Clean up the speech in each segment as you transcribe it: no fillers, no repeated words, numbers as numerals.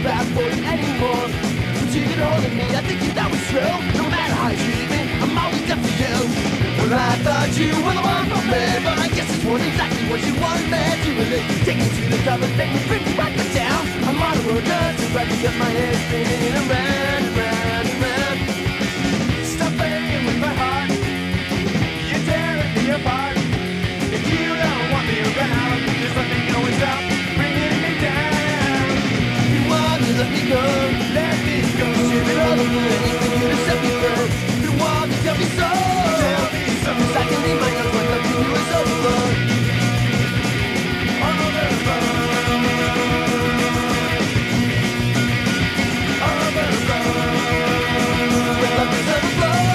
fast forward anymore. But you get hold of me, I think that was true. No matter how you treat me, I'm always up for you. Well, I thought you were the one for me, but I guess this wasn't exactly what you wanted me to really take me to the top and make me bring me right back down. I'm on a road to right to get my head spinning around, around, around. Stop playing with my heart, you're tearing me apart. If you don't want me around, just let me go and stop bringing me down. If you want to let me go, let me go. Share it all over, anything you to set me free. If you want to tell me so, tell me so. 'Cause I can leave my notes when loving you is over. All over the road. All over the road. When love is overflow.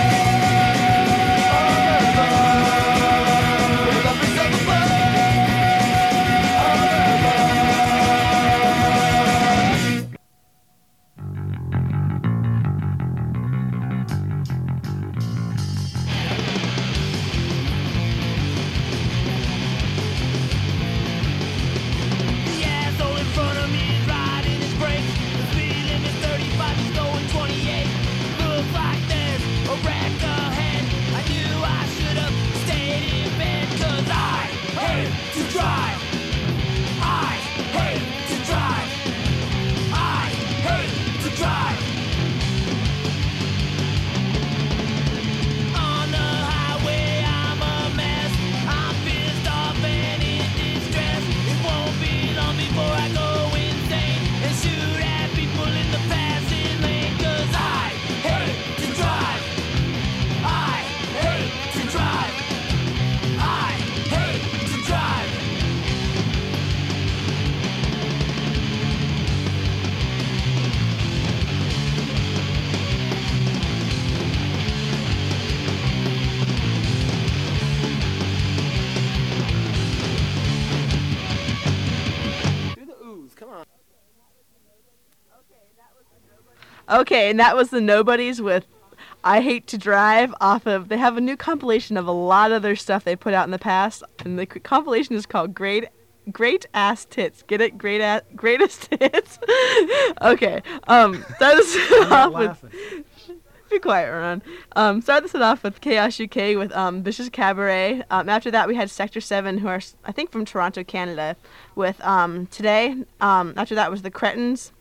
Okay, and that was the Nobodies with I Hate to Drive off of, they have a new compilation of a lot of their stuff they put out in the past, and the compilation is called Great Ass Tits. Get it? Greatest Hits? Okay, start this off with... Be quiet, Ron. Start this off with Chaos UK with Vicious Cabaret. After that, we had Sector 7, who are, I think, from Toronto, Canada, with Today. After that was the Cretins.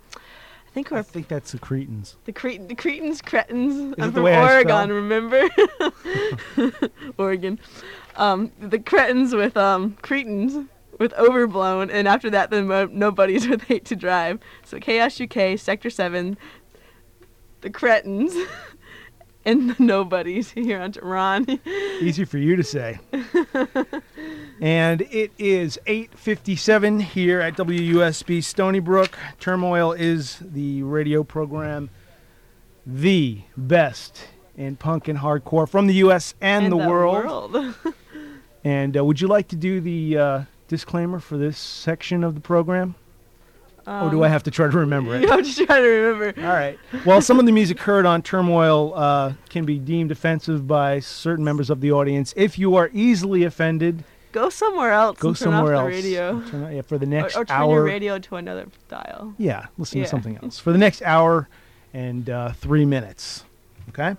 I think that's the Cretins. The Cretins. I'm from Oregon, remember? Oregon. The Cretins with Cretins with Overblown, and after that, the Nobodies with Hate to Drive. So Chaos UK, Sector 7, the Cretins, and the Nobodies. Here on Ron. Easy for you to say. And it is 8:57 here at WUSB Stony Brook. Turmoil is the radio program, the best in punk and hardcore from the U.S. and the world. And would you like to do the disclaimer for this section of the program? Or do I have to try to remember it? You have to try to remember. All right. Well, some of the music heard on Turmoil can be deemed offensive by certain members of the audience. If you are easily offended, go somewhere else. Go somewhere else. The radio. For the next hour. Or turn your radio to another dial. Yeah, listen to something else. For the next hour and 3 minutes. Okay?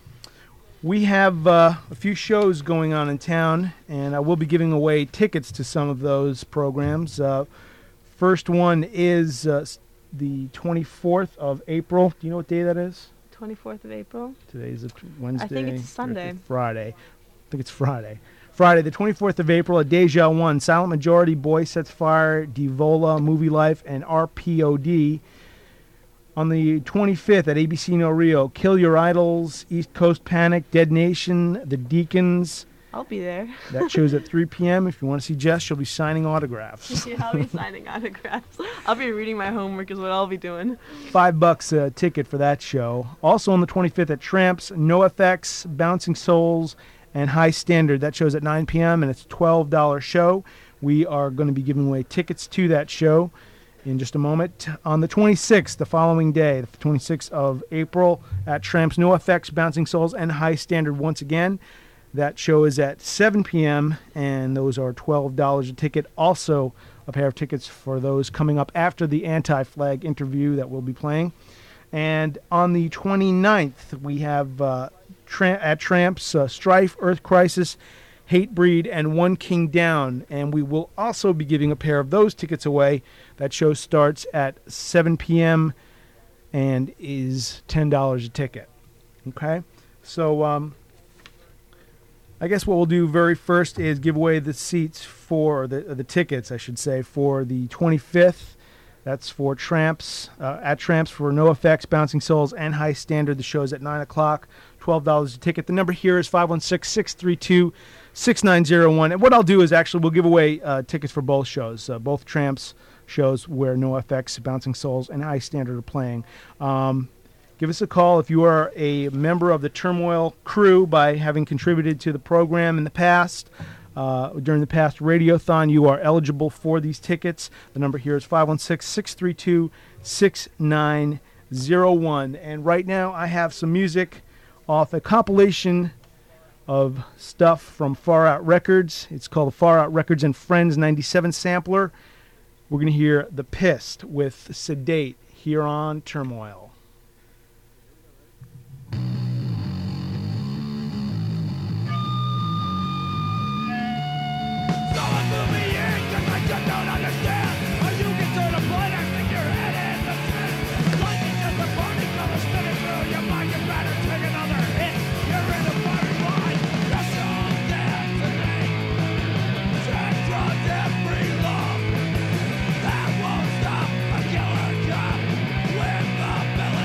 We have a few shows going on in town, and I will be giving away tickets to some of those programs. First one is the 24th of April. Do you know what day that is? 24th of April? Today's Wednesday. I think it's Sunday. Friday. I think it's Friday. Friday, the 24th of April at Deja 1, Silent Majority, Boy Sets Fire, Devola, Movie Life, and RPOD. On the 25th at ABC No Rio, Kill Your Idols, East Coast Panic, Dead Nation, The Deacons. I'll be there. That show's at 3 p.m. If you want to see Jess, she'll be signing autographs. Yeah, I'll be signing autographs. I'll be reading my homework is what I'll be doing. $5 a ticket for that show. Also on the 25th at Tramps, NoFX, Bouncing Souls, and High Standard. That show's at 9 p.m. and it's a $12 show. We are going to be giving away tickets to that show in just a moment. On the 26th, the following day, the 26th of April, at Tramps, NoFX, Bouncing Souls, and High Standard once again. That show is at 7 p.m., and those are $12 a ticket. Also, a pair of tickets for those coming up after the Anti-Flag interview that we'll be playing. And on the 29th, we have at Tramps, Strife, Earth Crisis, Hatebreed, and One King Down. And we will also be giving a pair of those tickets away. That show starts at 7 p.m. and is $10 a ticket. Okay? So I guess what we'll do very first is give away the seats for, the tickets, I should say, for the 25th. That's for Tramps, at Tramps for NoFX, Bouncing Souls, and High Standard. The show's at 9 o'clock, $12 a ticket. The number here is 516-632-6901. And what I'll do is actually we'll give away tickets for both shows, both Tramps shows where NoFX, Bouncing Souls, and High Standard are playing. Give us a call if you are a member of the Turmoil crew by having contributed to the program in the past. During the past Radiothon, you are eligible for these tickets. The number here is 516-632-6901. And right now I have some music off a compilation of stuff from Far Out Records. It's called the Far Out Records and Friends 97 sampler. We're going to hear The Pissed with Sedate here on Turmoil. With the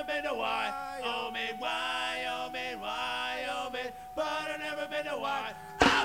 never been to Wyoming, Wyoming, Wyoming, but I've never been to Wyoming.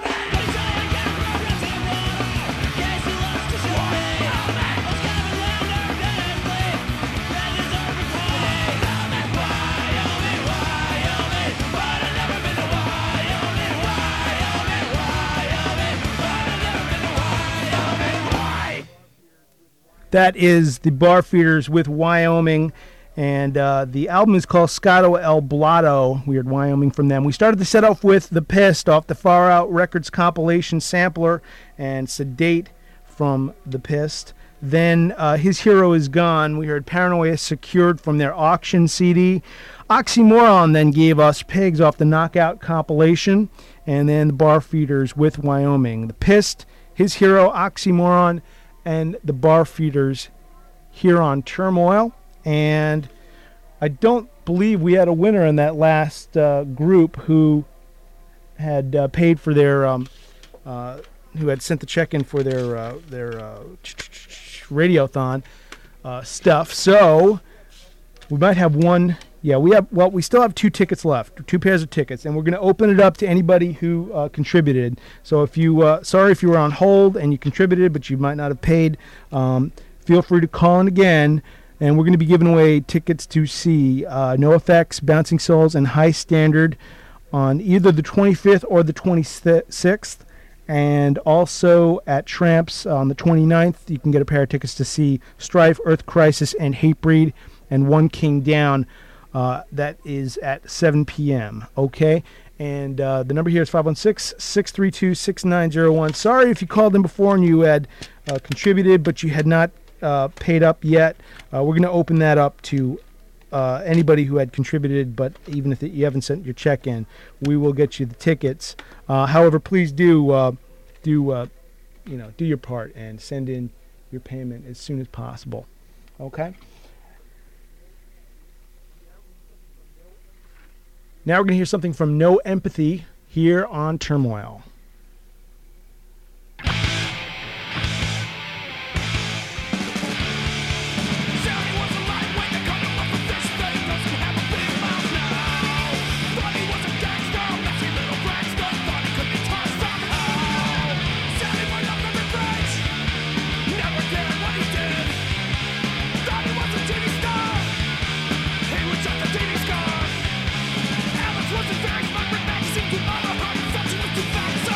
That is the Barfeeders with Wyoming, and the album is called Scotto El Blotto. We heard Wyoming from them. We started the set off with The Pissed off the Far Out Records compilation sampler and Sedate from The Pissed. Then His Hero Is Gone. We heard Paranoia Secured from their auction CD. Oxymoron then gave us Pigs off the Knockout compilation, and then the Barfeeders with Wyoming. The Pissed, His Hero, Oxymoron, and the Barfeeders here on Turmoil. And I don't believe we had a winner in that last group who had paid for their who had sent the check in for their Radiothon stuff. So we might have one. Yeah, we still have 2 tickets left, 2 pairs of tickets, and we're going to open it up to anybody who contributed. So if you, sorry if you were on hold and you contributed, but you might not have paid, feel free to call in again, and we're going to be giving away tickets to see NoFX, Bouncing Souls, and High Standard on either the 25th or the 26th, and also at Tramps on the 29th. You can get a pair of tickets to see Strife, Earth Crisis, and Hatebreed, and One King Down. That is at 7 p.m., okay? And the number here is 516-632-6901. Sorry if you called in before and you had contributed, but you had not paid up yet. We're going to open that up to anybody who had contributed, but even if you haven't sent your check in, we will get you the tickets. However, please do your part and send in your payment as soon as possible, okay? Now we're going to hear something from No Empathy here on Turmoil. Wasn't very smart, but Max seemed to overheard such a little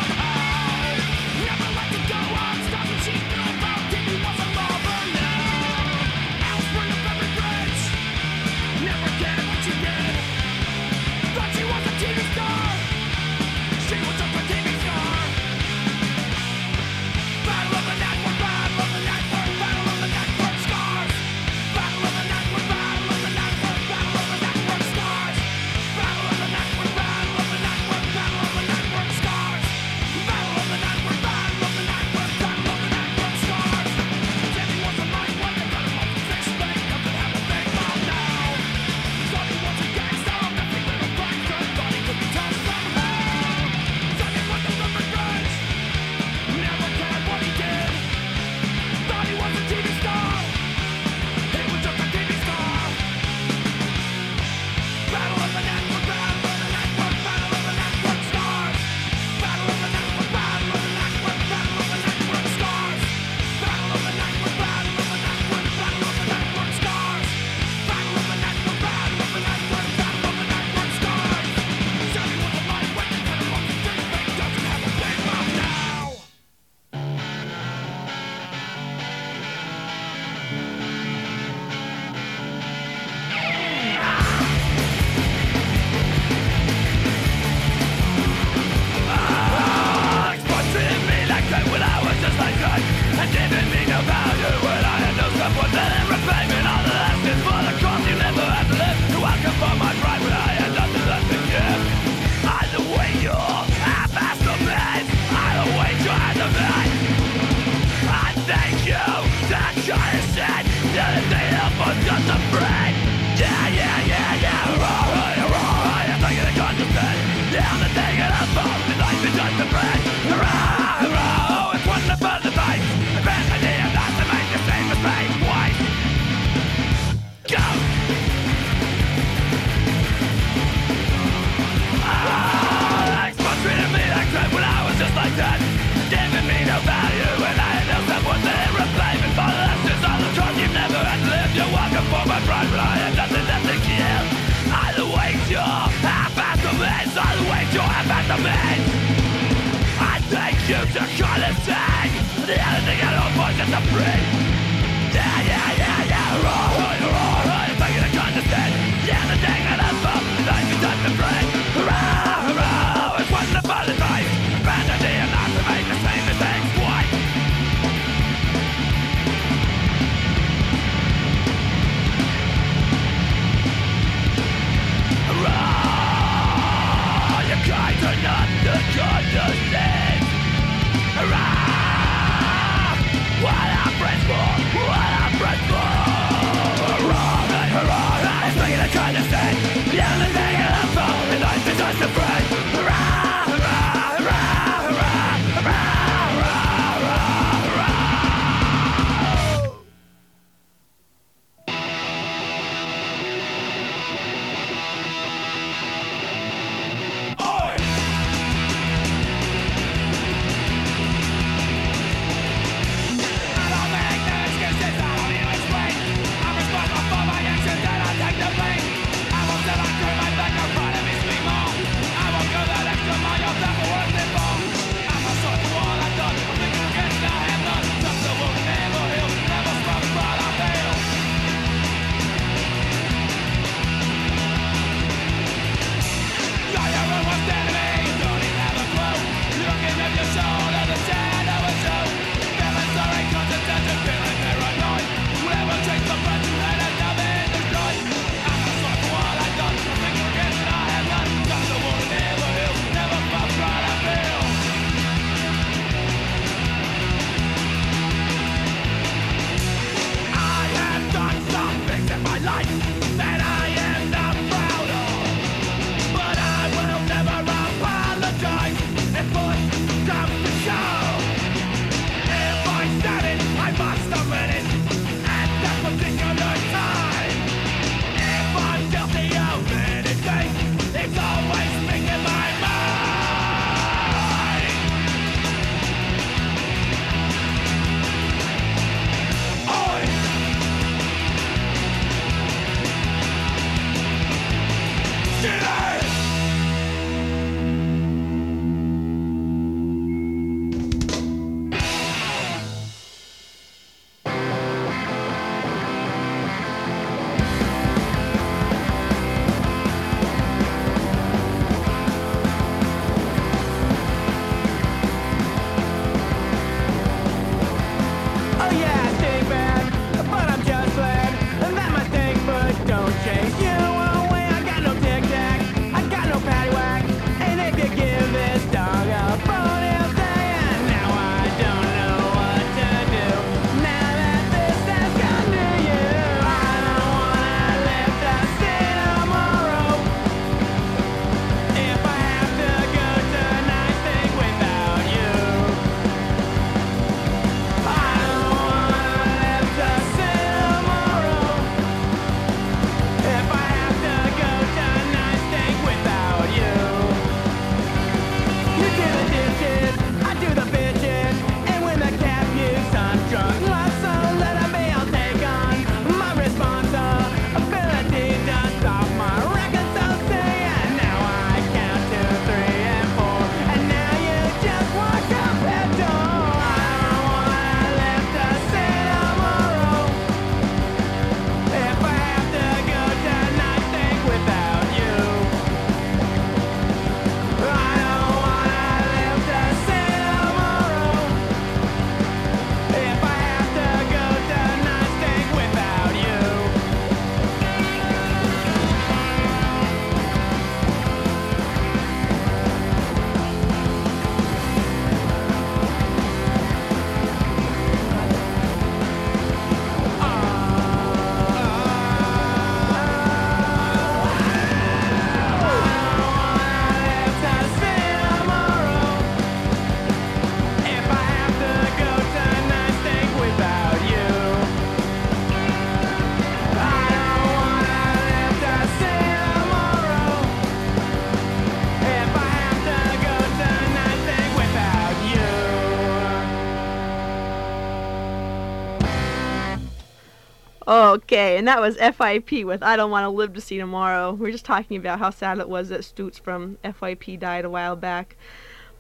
Okay, and that was FIP with I Don't Want to Live to See Tomorrow. We were just talking about how sad it was that Stoots from FYP died a while back.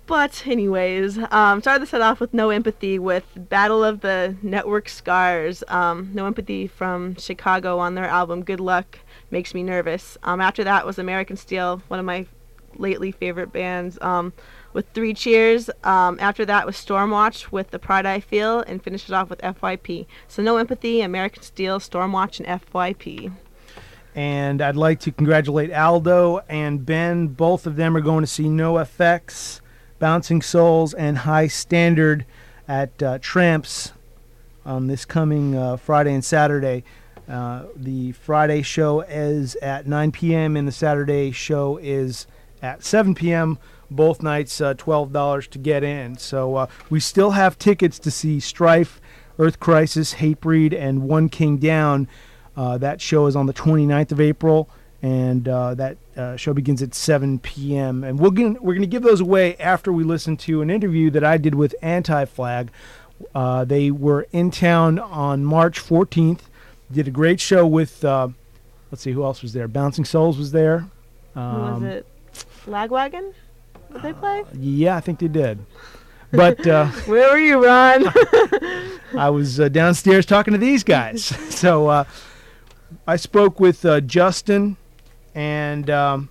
But anyways, started the set off with No Empathy with Battle of the Network Scars. No Empathy from Chicago on their album Good Luck Makes Me Nervous. After that was American Steel, one of my lately favorite bands, with Three Cheers. After that was Stormwatch with The Pride I Feel, and finished it off with FYP. So No Empathy, American Steel, Stormwatch, and FYP. And I'd like to congratulate Aldo and Ben. Both of them are going to see NoFX, Bouncing Souls, and High Standard at Tramps on this coming Friday and Saturday. The Friday show is at 9 p.m. and the Saturday show is at 7 p.m. Both nights $12 to get in. So we still have tickets to see Strife, Earth Crisis, Hatebreed, and One King Down. That show is on the 29th of April. And that show begins at 7 p.m. And we're gonna give those away after we listen to an interview that I did with Anti-Flag. They were in town on March 14th. Did a great show with, let's see, who else was there? Bouncing Souls was there. Who was it? Lagwagon? Did they play? Yeah, I think they did. But where were you, Ron? I was downstairs talking to these guys. So I spoke with Justin and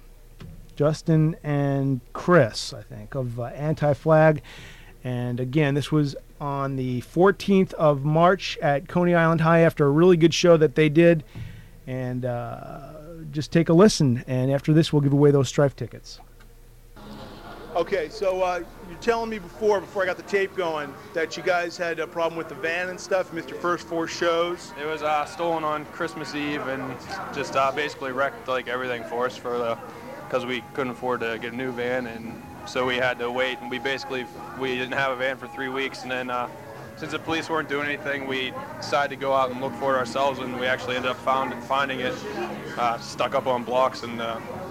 Chris, I think, of Anti-Flag. And again, this was on the 14th of March at Coney Island High after a really good show that they did. And just take a listen. And after this, we'll give away those Strife tickets. Okay, so you're telling me before I got the tape going that you guys had a problem with the van and stuff, missed your first 4 shows. It was stolen on Christmas Eve and just basically wrecked like everything for us because we couldn't afford to get a new van, and so we had to wait, and we didn't have a van for 3 weeks, and then since the police weren't doing anything, we decided to go out and look for it ourselves, and we actually ended up finding it stuck up on blocks and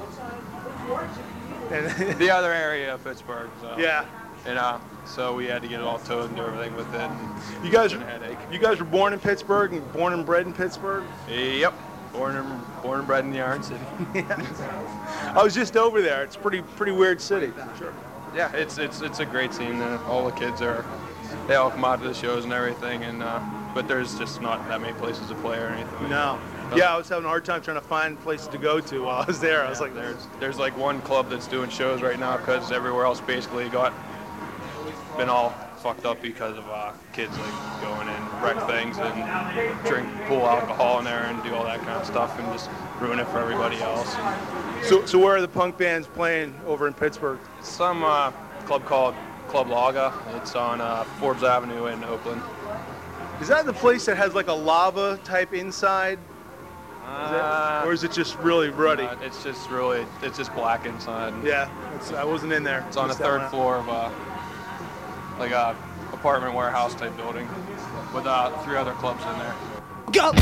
the other area of Pittsburgh. So. Yeah. And so we had to get it all towed and do everything with it. You guys were born in Pittsburgh and born and bred in Pittsburgh? Yep. Born and bred in the Iron City. Yeah. I was just over there. It's a pretty weird city. Sure. Yeah, it's a great scene. All the kids they all come out to the shows and everything, and but there's just not that many places to play or anything. No. Yeah, I was having a hard time trying to find places to go to while I was there. I was like, there's like one club that's doing shows right now because everywhere else basically been all fucked up because of kids like going and wreck things and drink pool alcohol in there and do all that kind of stuff and just ruin it for everybody else. So where are the punk bands playing over in Pittsburgh? Some club called Club Laga. It's on Forbes Avenue in Oakland. Is that the place that has like a lava type inside? Or is it just really ruddy? It's just black inside. Yeah, I wasn't in there. It's on the 3rd floor of like a apartment warehouse type building with 3 other clubs in there. Go!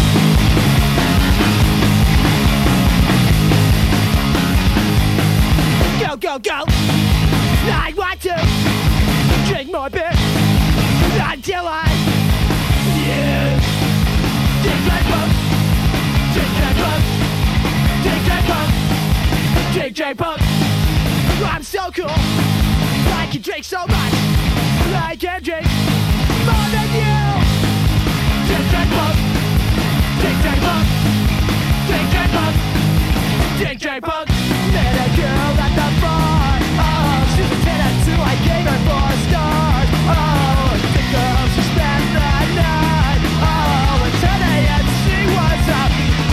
Go, go, go! I want to drink more beer until I DJ Punk, I'm so cool. I can drink so much. I can drink more than you. DJ Punk, DJ Punk, DJ Punk, DJ Punk. Met a girl at the bar. Oh, she was 10 and 2. I gave her 4 stars. Oh, the girl, she spent the night. Oh, at 10 a.m. she was up.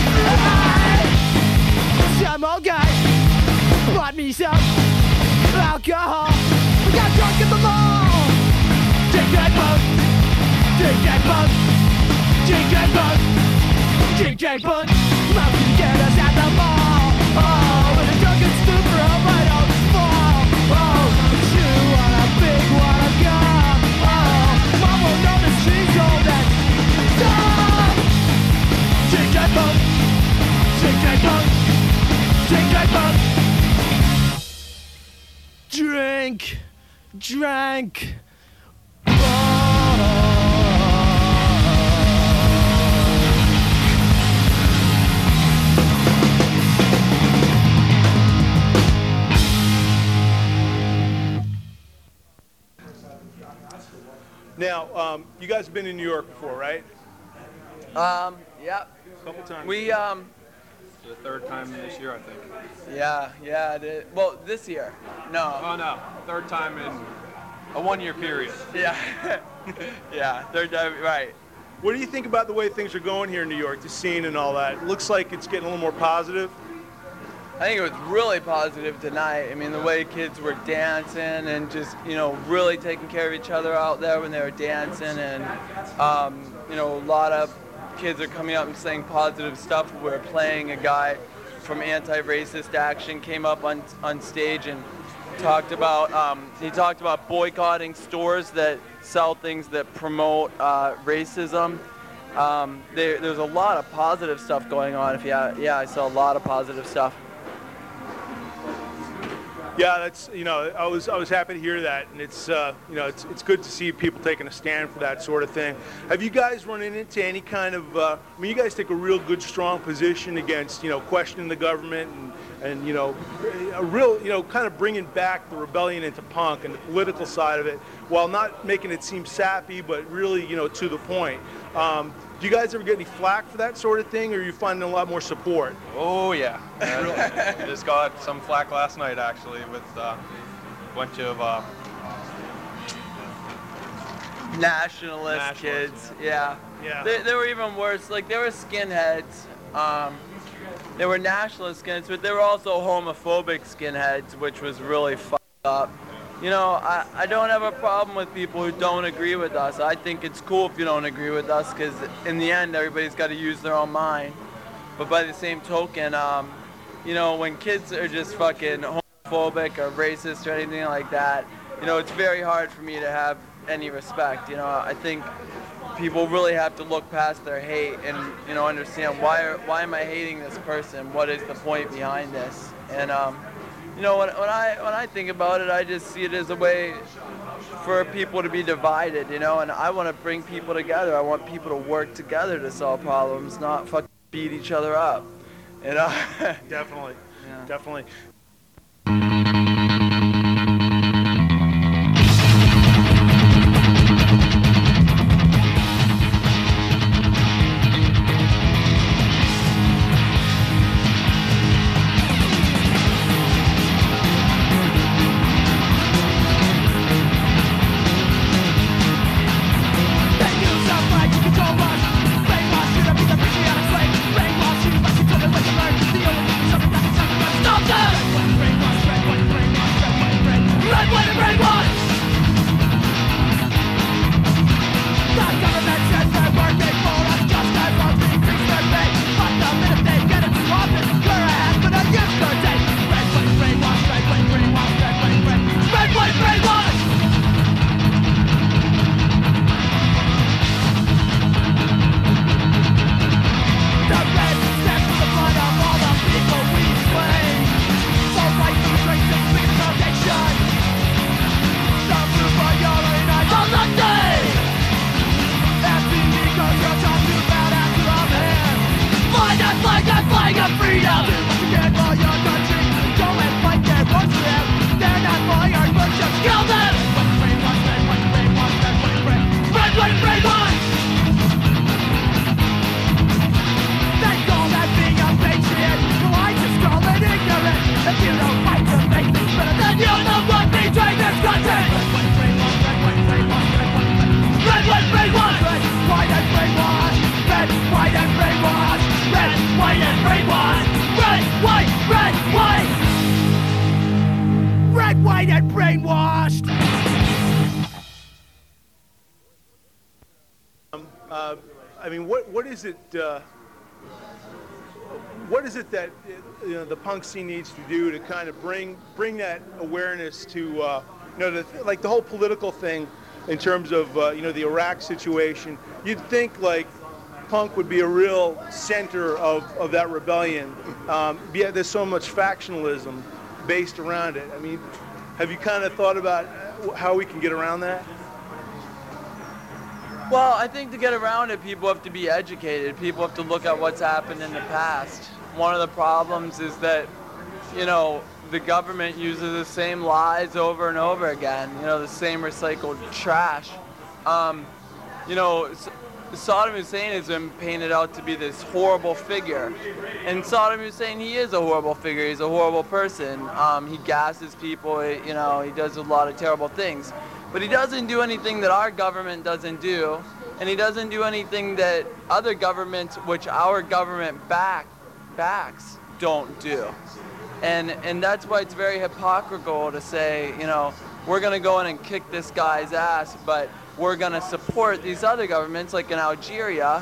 Some old guy bought me some alcohol. We got drunk at the mall. Drink that bug, drink that bug, drink that bug, drink that bug. Mom can get us at the mall. Oh, with a drunken stupor on my own fall. Oh, you want a big one of gum. Oh, Mom will notice she's old and dumb. Drink that bug, drink that bug, drink that bug. Drink, drank. Now, you guys have been in New York before, right? Yeah. A couple times. We, The third time this year, I think. yeah, it is. Well, this year. No. Oh no, third time in a 1-year period. Yeah. Yeah, third time, right. What do you think about the way things are going here in New York, the scene and all that? It looks like it's getting a little more positive. I think it was really positive tonight. I mean, the way kids were dancing and just, really taking care of each other out there when they were dancing. And, a lot of kids are coming up and saying positive stuff. We're playing a guy from Anti-Racist Action came up on stage and talked about boycotting stores that sell things that promote racism. There's a lot of positive stuff going on. I saw a lot of positive stuff. Yeah, that's I was happy to hear that, and it's it's good to see people taking a stand for that sort of thing. Have you guys run into any kind of? You guys take a real good, strong position against questioning the government and a real kind of bringing back the rebellion into punk and the political side of it, while not making it seem sappy, but really to the point. Do you guys ever get any flack for that sort of thing, or are you finding a lot more support? Oh yeah. Just got some flack last night actually with a bunch of nationalist kids. Yeah. They were even worse. Like, they were skinheads. They were nationalist skinheads, but they were also homophobic skinheads, which was really fucked up. I don't have a problem with people who don't agree with us. I think it's cool if you don't agree with us, because in the end, everybody's got to use their own mind. But by the same token, when kids are just fucking homophobic or racist or anything like that, it's very hard for me to have any respect. I think people really have to look past their hate and, understand why am I hating this person? What is the point behind this? And, when I think about it, I just see it as a way for people to be divided, and I want to bring people together. I want people to work together to solve problems, not fucking beat each other up. Definitely. Yeah. Definitely. What is it that the punk scene needs to do to kind of bring that awareness to the whole political thing in terms of the Iraq situation? You'd think like punk would be a real center of that rebellion. Yet there's so much factionalism based around it. I mean, have you kind of thought about how we can get around that? Well, I think to get around it, people have to be educated. People have to look at what's happened in the past. One of the problems is that, the government uses the same lies over and over again, the same recycled trash. you know, Saddam Hussein has been painted out to be this horrible figure. And Saddam Hussein, he is a horrible figure. He's a horrible person. He gasses people, you know, he does a lot of terrible things. But he doesn't do anything that our government doesn't do. And he doesn't do anything that other governments, which our government backs, don't do. And that's why it's very hypocritical to say, you know, we're going to go in and kick this guy's ass, but we're going to support these other governments, like in Algeria,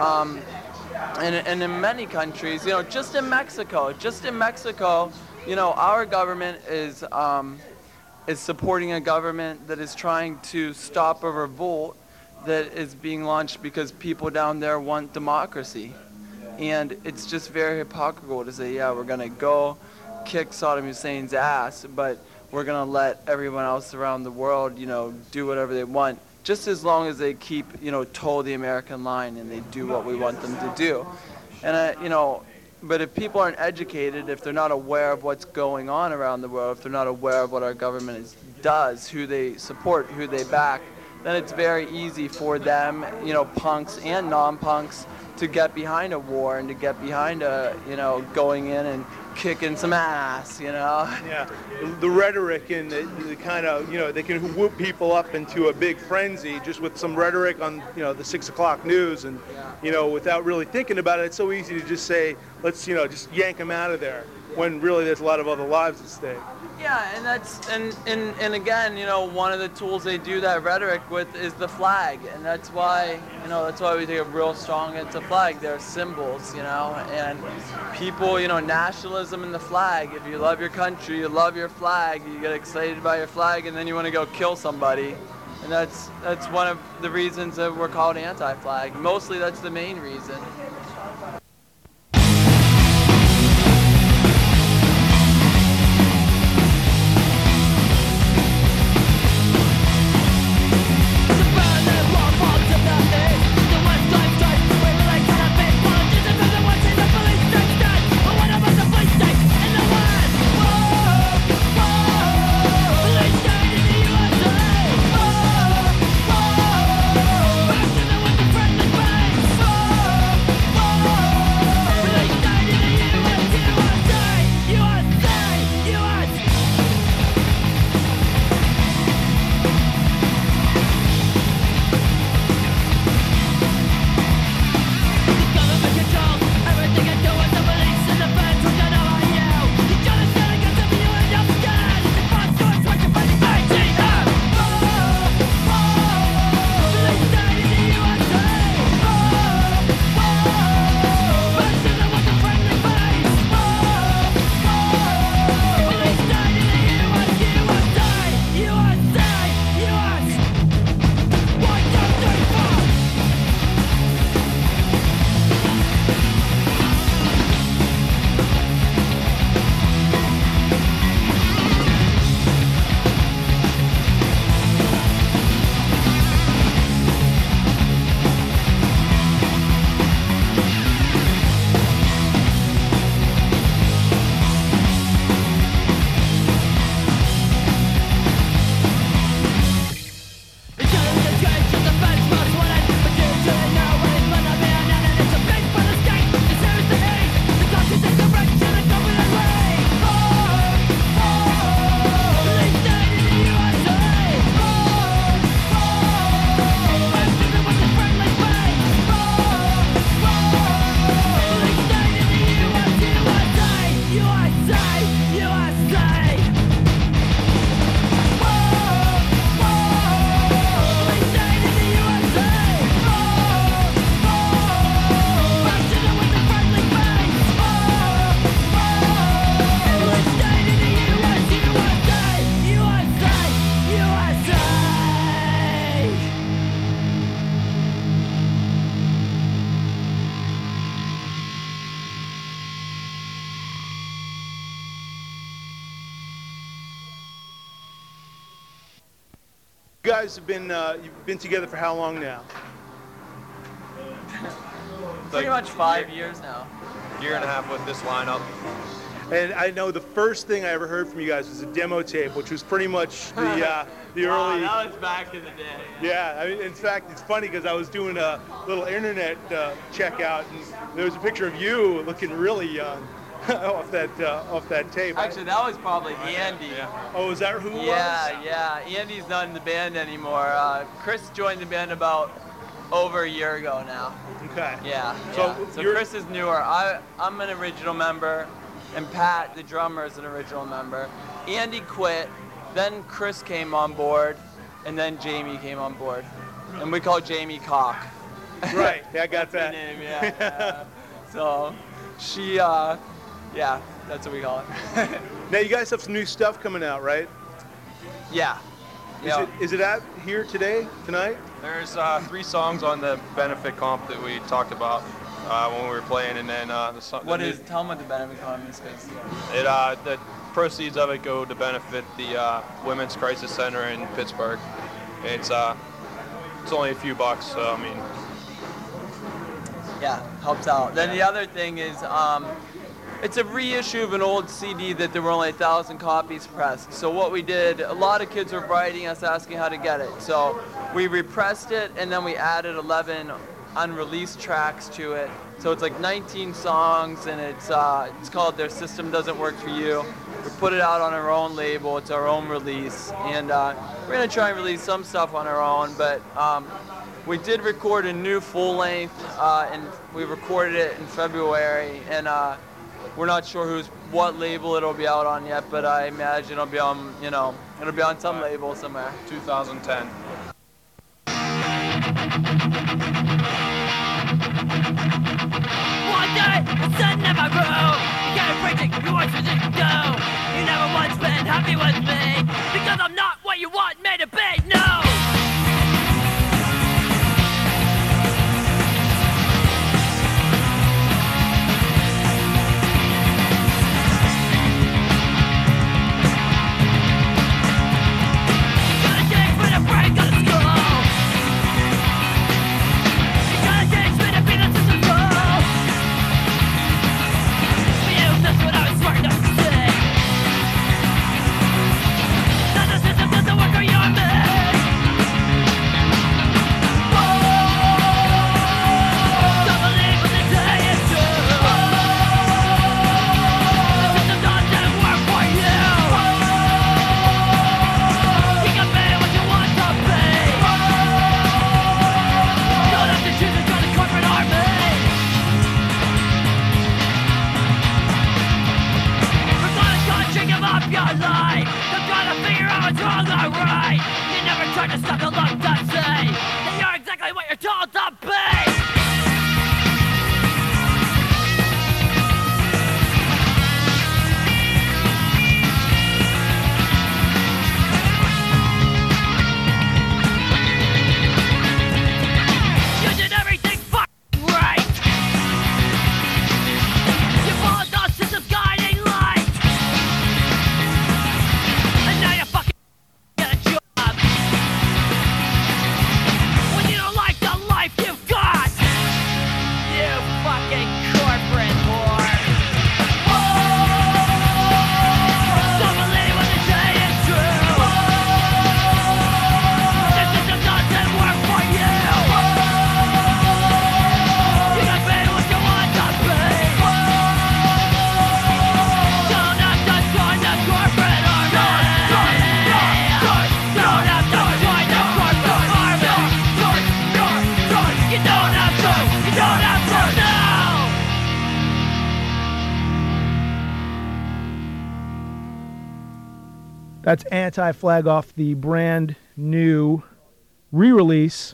and in many countries, you know, just in Mexico, you know, our government is supporting a government that is trying to stop a revolt that is being launched because people down there want democracy. And it's just very hypocritical to say, yeah, we're going to go kick Saddam Hussein's ass, but we're going to let everyone else around the world, you know, do whatever they want, just as long as they keep, you know, toe the American line and they do what we want them to do. And, you know, but if people aren't educated, if they're not aware of what's going on around the world, if they're not aware of what our government does, who they support, who they back, then it's very easy for them, you know, punks and non-punks, to get behind a war and to get behind you know, going in and kicking some ass, you know? Yeah, the rhetoric and the kind of, you know, they can whoop people up into a big frenzy just with some rhetoric on, you know, the 6 o'clock news and, you know, without really thinking about it. It's so easy to just say, let's, you know, just yank them out of there, when really there's a lot of other lives at stake. Yeah, and that's, and again, you know, one of the tools they do that rhetoric with is the flag, and that's why, you know, that's why we take a real strong against the flag. They're symbols, you know, and people, you know, nationalism and the flag. If you love your country, you love your flag, you get excited by your flag, and then you want to go kill somebody, and that's one of the reasons that we're called anti-flag. Mostly, that's the main reason. You guys have been you've been together for how long now? Pretty much 5 years now. Year and a half with this lineup. And I know the first thing I ever heard from you guys was a demo tape, which was pretty much the early. That was back in the day. Yeah, I mean, in fact, it's funny because I was doing a little internet checkout, and there was a picture of you looking really young off that tape. Actually, that was probably Andy. Yeah. Oh, is that who it was? Yeah. Andy's not in the band anymore. Chris joined the band about over a year ago now. Okay. Yeah. So Chris is newer. I'm an original member, and Pat, the drummer, is an original member. Andy quit, then Chris came on board, and then Jamie came on board. And we call Jamie Cock. Right, yeah, I got that. Name, yeah. So, she, that's what we call it. Now, you guys have some new stuff coming out, right? Yeah. Is it out here tonight? There's 3 songs on the benefit comp that we talked about when we were playing, and then tell them what the benefit comp is, because the proceeds of it go to benefit the Women's Crisis Center in Pittsburgh. It's only a few bucks, so I mean. Yeah, helps out. Then the other thing is, it's a reissue of an old CD that there were only 1,000 copies pressed. So what we did, a lot of kids were writing us asking how to get it. So we repressed it, and then we added 11 unreleased tracks to it. So it's like 19 songs, and it's called Their System Doesn't Work For You. We put it out on our own label. It's our own release, and we're gonna try and release some stuff on our own, but we did record a new full length, and we recorded it in February, and we're not sure what label it'll be out on yet, but I imagine it'll be on, it'll be on some label somewhere. 2010. One day, the sun never grew. You got a project, you always didn't go. You never once been happy with me, because I'm not what you want me to be, no! That's Anti-Flag off the brand new re-release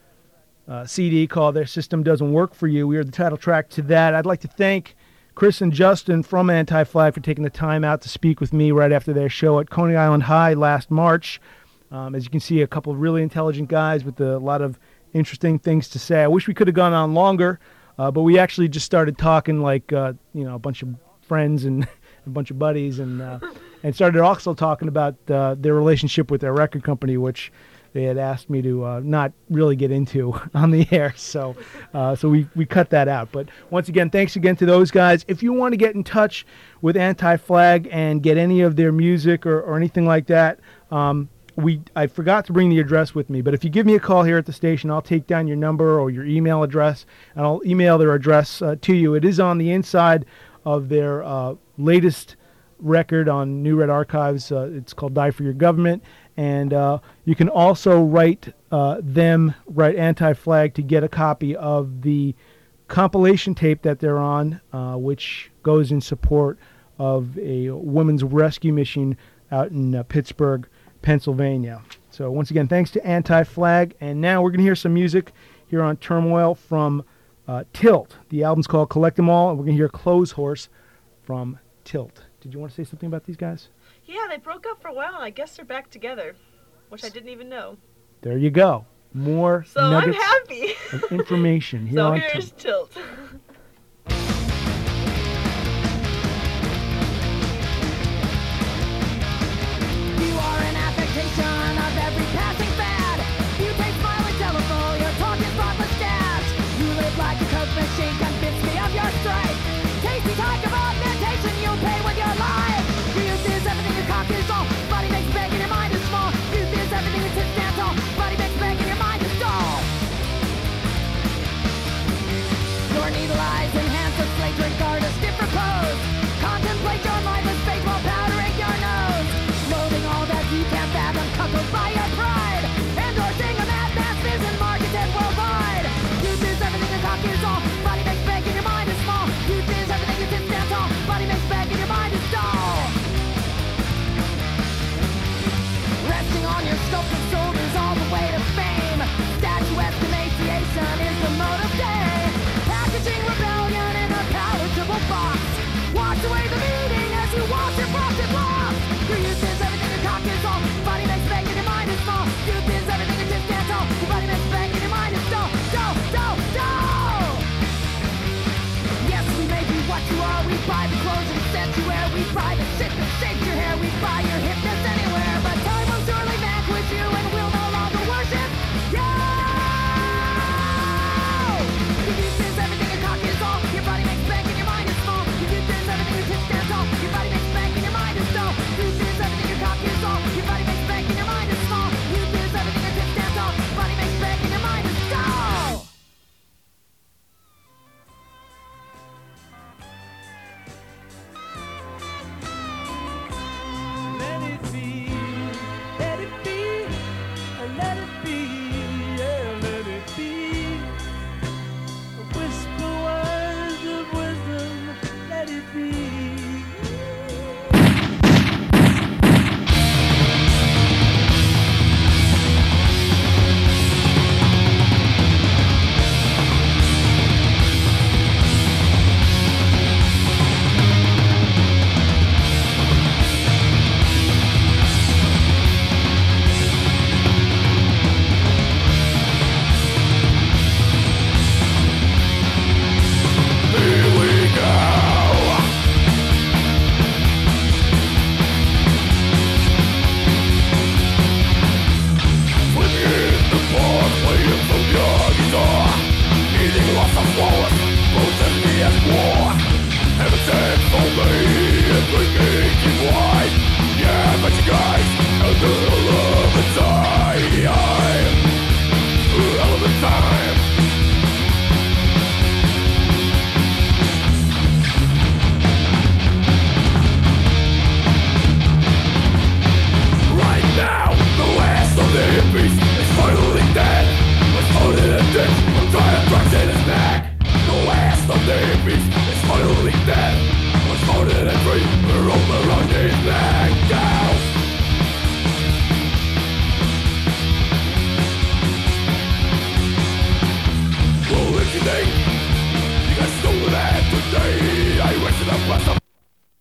CD called Their System Doesn't Work For You. We heard the title track to that. I'd like to thank Chris and Justin from Anti-Flag for taking the time out to speak with me right after their show at Coney Island High last March. As you can see, a couple of really intelligent guys with a lot of interesting things to say. I wish we could have gone on longer, but we actually just started talking like a bunch of friends and a bunch of buddies, and started also talking about their relationship with their record company, which they had asked me to not really get into on the air. So we cut that out. But once again, thanks again to those guys. If you want to get in touch with Anti-Flag and get any of their music or anything like that, I forgot to bring the address with me, but if you give me a call here at the station, I'll take down your number or your email address, and I'll email their address to you. It is on the inside of their latest record on New Red Archives. It's called Die for Your Government, and you can also write Anti-Flag to get a copy of the compilation tape that they're on, which goes in support of a women's rescue mission out in Pittsburgh, Pennsylvania. So once again, thanks to Anti-Flag, and now we're going to hear some music here on Turmoil from Tilt. The album's called Collect 'Em All, and we're going to hear Clothes Horse from Tilt. Did you want to say something about these guys? Yeah, they broke up for a while, and I guess they're back together, which I didn't even know. There you go. More nuggets I'm happy. of information here on here's Tilt. Of every passing fad, you take smiling telephone, you're talking thoughtless dads. You live like a Coke machine, convince me of your strife. Tasty talk of augmentation, you pay with your life. Youth is everything, your cock is all. Body makes big and your mind is small. Youth is everything, your tits stand tall. Body makes big and your mind is dull. Your needle eyes enhance the slate, regard a stiffer pose. Contemplate your mindless fate while powdering your nose. Loathing all that you can't fathom, coupled by your pride. Endorsing a madman's vision, marketed worldwide. Youth is everything, your cock is all. Body makes big and your mind is small. Youth is everything, your tits stand tall. Body makes big and your mind is dull. Resting on your sculpted shoulders all the way to fame. Statuesque emaciation is the mode of day. Packaging rebellion in a palatable box. Watch away the meeting as you watch your profit loss. Your youth is everything, your cock is all. Body makes big and your mind is small. Youth is everything, your tits stand tall. Your body makes big and your mind is dull. Dull, dull, dull. Yes, we may be what you are. We buy the clothes and set you wear. We buy the shit that shapes your hair. We buy your hipness anywhere. But time will surely vanquish you and we'll no longer worship you. Your youth is everything, your cock is all. Your body makes big and your mind is small. Your youth is everything, your tits stand tall. Your body makes big and your mind is dull. Youth is everything, your cock is all. Your body makes big and your mind is small. Youth is everything, your tits stand tall. Your body makes big and your mind is dull. Let it be, let it be, let it be, yeah, let it be. Whisper words of wisdom, let it be. You guys stole that today. I wasted a blast of